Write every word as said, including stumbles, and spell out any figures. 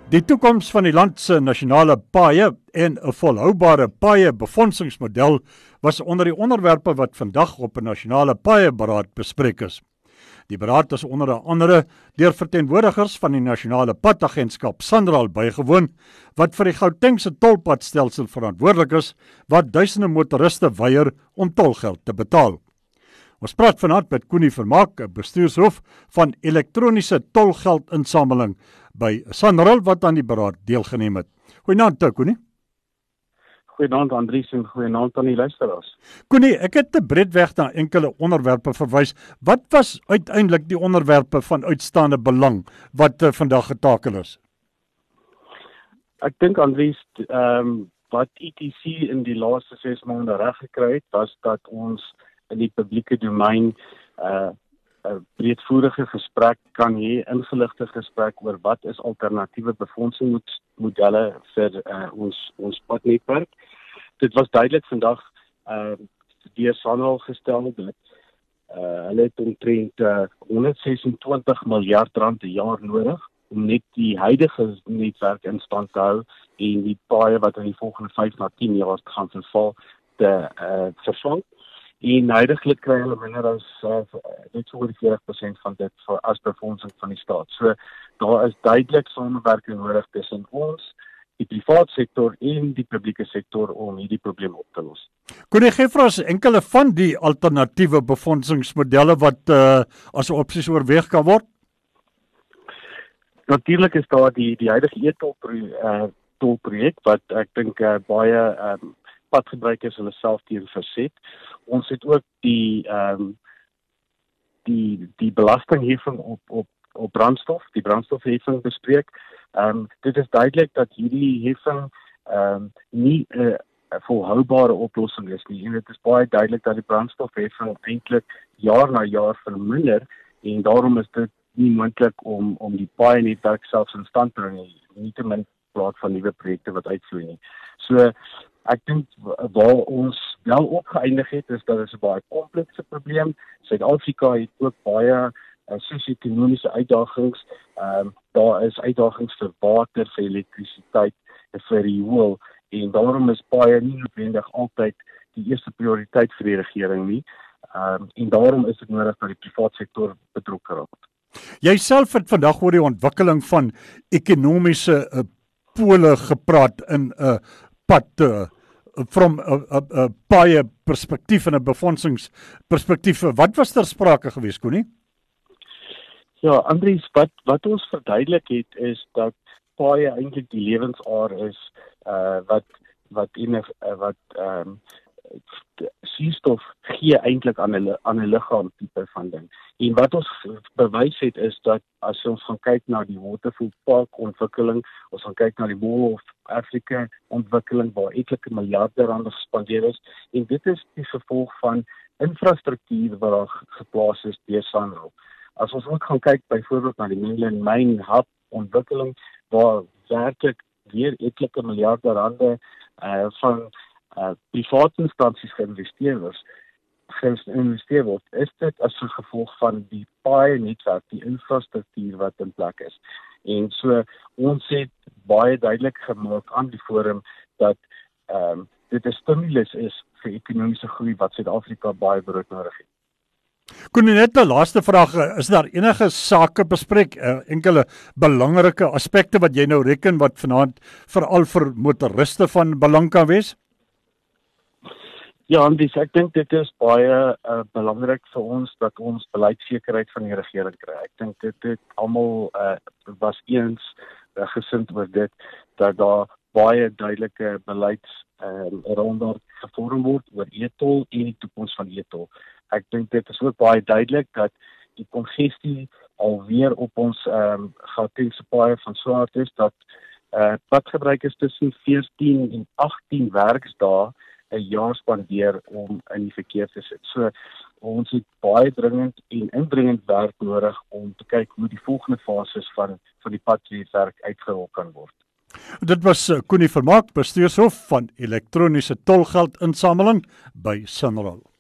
Die toekoms van die land se nasionale paaie en 'n volhoubare paaie-befondsingsmodel was onder die onderwerpe wat vandag op 'n nasionale paaie-beraad bespreek is. Die beraad is onder andere deur verteenwoordigers van die nasionale padagentskap SANRAL bygewoon, wat vir die Gautengse tolpadstelsel verantwoordelik is, wat duisende motoriste weier om tolgeld te betaal. Ons praat vanaand met Koenie Vermaak, 'n bestuurshoof van elektroniese tolgeldinsameling by SANRAL wat aan die beraad deelgeneem het. Goeienaand, Koenie. Goeienaand Andries en goeienaand aan die luisteraars. Koenie, ek het te breedweg na enkele onderwerpe verwys. Wat was uiteindelik die onderwerpe van uitstaande belang wat uh, vandag getakel is? Ek dink Andries, ehm um, wat E T C in die laaste ses maande reg gekry het, was dat ons in die publieke domein 'n uh, 'n breedvoerige gesprek kan hê, ingeligte gesprek oor wat is alternatiewe befondsingsmodelle vir uh, ons ons padnetwerk. Dit was duidelik vandag uh, deur SANRAL gestel dat uh, hulle het omtrent uh, honderdses-en-twintig miljard rand per jaar nodig om net die huidige netwerk in stand te hou en die paaie wat in die volgende vyf na tien jaar gaan verval te uh, vervang. En huidiglik kry hulle minder as uh, net so oor die veertig persent van dit vir as befondsing van die staat. So daar is duidelik samewerking nodig tussen ons, die private sektor en die publieke sektor om hierdie probleem op te los. Kon jy gee vir ons enkele van die alternatiewe befondsingsmodelle wat uh, as opsies oorweeg kan word? Natuurlik is daar die die huidige e-tolprojek uh, wat ek dink uh, baie um, padgebruikers hulle self teen verset. Ons het ook die ehm um, die die belastingheffing op op op brandstof, die brandstofheffing bespreek. Ehm um, dit is duidelik dat hierdie heffing ehm um, nie 'n uh, volhoubare oplossing is nie. En dit is baie duidelik dat die brandstofheffing eintlik jaar na jaar verminder en daarom is dit nie moontlik om om die paaie netwerk selfs in stand te bring nie, nie te min plaas van nuwe projekte wat uitvloei nie. So ek dink waar ons wel opgeëindig het, is dat dit 'n baie komplekse probleem. Suid-Afrika het ook baie uh, sosio-ekonomiese uitdagings. Ehm um, daar is uitdagings vir water, vir elektrisiteit, vir riool en daarom is baie nie noodwendig altyd die eerste prioriteit vir die regering nie. Ehm um, en daarom is dit nodig dat die private sektor betrokke raak. Jy self het vandag oor die ontwikkeling van ekonomiese uh, pole gepraat in 'n uh, pad uh, from 'n uh, uh, uh, paaie perspektief en 'n befondsingsperspektief. Wat was ter sprake gewees, Koenie? Ja, Andries, wat wat ons verduidelik het is dat paaie eintlik die lewensaar is uh wat wat in uh, wat ehm um, suurstof gee eintlik aan 'n aan 'n liggaam tipe van ding. En wat ons bewys het is dat as ons gaan kyk na die Waterfall Park ontwikkeling, ons gaan kyk na die Mall of Africa ontwikkeling waar etlike miljarde rande gespandeer is en dit is die gevolg van infrastruktuur wat daar geplaas is deur SANRAL. As ons ook gaan kyk byvoorbeeld na die Mainland Mine Hub ontwikkeling waar werklik weer etlike miljarde rande uh, van uh, private instansies geïnvesteer word, geïnvesteer word, is dit as gevolg van die paaie netwerk, die infrastruktuur wat in plek is. En so ons het baie duidelik gemaak aan die forum dat ehm um, dit 'n stimulus is vir ekonomiese groei wat Suid-Afrika baie brood nodig het. Kon jy net 'n laaste vraag, is daar enige sake bespreek, enkele belangrike aspekte wat jy nou reken wat vanaand veral vir motoriste van belang kan wees? Ja, Andries, ek dink dit is baie uh, belangrik vir ons dat ons beleidssekerheid van die regering kry. Ek dink dit dit almal uh, was eens uh, gesind oor dit dat daar baie duidelike beleids um, ronde gevorm word oor e-tol en die toekoms van e-tol. Ek dink dit is ook baie duidelik dat die kongestie alweer op ons ehm um, Gautengse paaie van swaar is dat uh, padgebruikers tussen veertien en agttien werksdae 'n jaar spandeer om in die verkeer te sit. So ons het baie dringend en indringend werk nodig om te kyk hoe die volgende fases van van die padnetwerk uitgerol kan word. Dit was Koenie Vermaak, bestuurshoof van elektroniese tolgeldinsameling by SANRAL.